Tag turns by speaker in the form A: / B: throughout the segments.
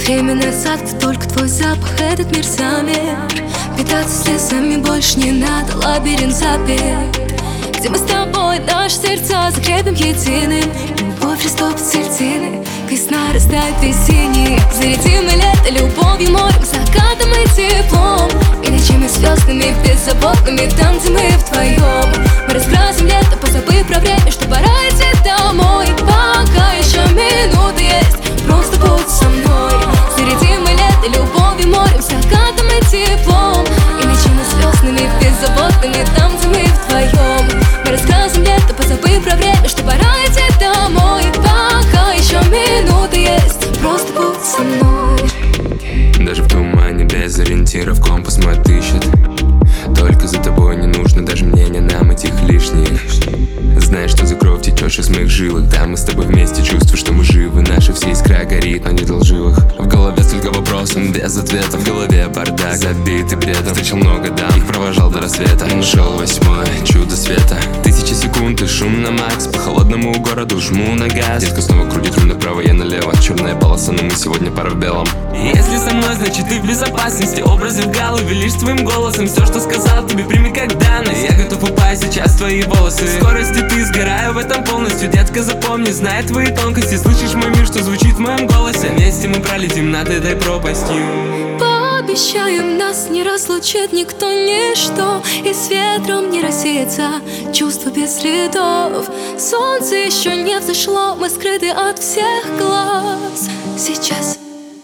A: время назад, где только твой запах, этот мир замер. Питаться слезами больше не надо, лабиринт заперт, где мы с тобой наши сердца закрепим единым. Любовь растопит сердцины, весна растает весенний. Зарядим мы лето любовью, морем, закатом и теплом, и ночами звездными, беззаботными, там, где мы вдвоем. Мы раскрасим лето, позабыв про время, что пора идти домой. Пока еще минуты есть, просто будь со мной. Зарядим мы лето любовью, морем, закатом и теплом, и ночами звездными, беззаботными, там, где мы вдвоем. Мы раскрасим лето, позабыв про время, что пора идти домой. Пока еще минуты есть, просто будь со мной.
B: Даже в тумане без ориентиров компас мой отыщет. Только за тобой не нужно даже мнения нам этих лишних. Знаешь, что за кровь течешь из моих жилок, да, мы с тобой вместе, чувствую, что мы живы. Наша вся искра горит, но нет лживых. В голове столько вопросов, без ответа. В голове бардак, забитый бредом. Встречал много дам, их провожал до рассвета. Нашел 8-й, чудо света. Тысячи секунд и шум на макс. По холодному городу жму на газ. Детка снова крутит руль направо, я налево. Черная полоса, но мы сегодня пара в белом.
C: Если со мной, значит ты в безопасности. Образы в голове лишь твоим голосом. Все, что сказал тебе, прими как данность. Я готов упасть сейчас в твои волосы. В скорости ты сгораю в этом полностью. Детка, запомни, знай твои тонкости. Слышишь мой мир, что звучит в моем голосе. Вместе мы пролетим над этой пропастью.
A: Пообещаем, нас не разлучит никто, ничто, и с ветром не рассеется чувство без следов. Солнце еще не взошло, мы скрыты от всех глаз. Сейчас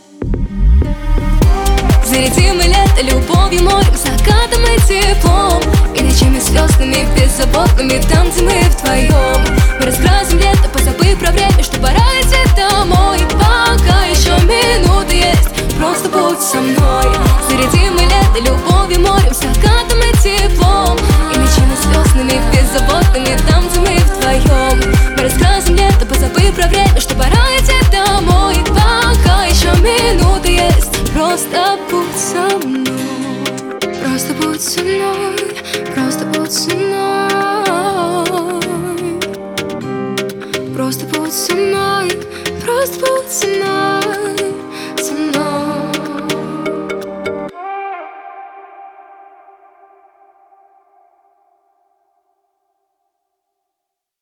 A: зарядим мы лето любовью, морем, закатом и теплом, и ночами звездными, беззаботными, там, где мы вдвоем. Мы раскрасим лето, позабыв про время, что пора идти домой. Пока еще минуты есть, просто будь со мной. Зарядим мы лето любовью, морем, закатом и теплом, и ночами звездными, беззаботными, там, где мы вдвоем. Мы раскрасим лето, позабыв про время, что пора идти домой. Пока еще минуты есть, просто будь со мной. Просто будь со мной, просто будь со мной. Просто будь со мной, просто будь со мной.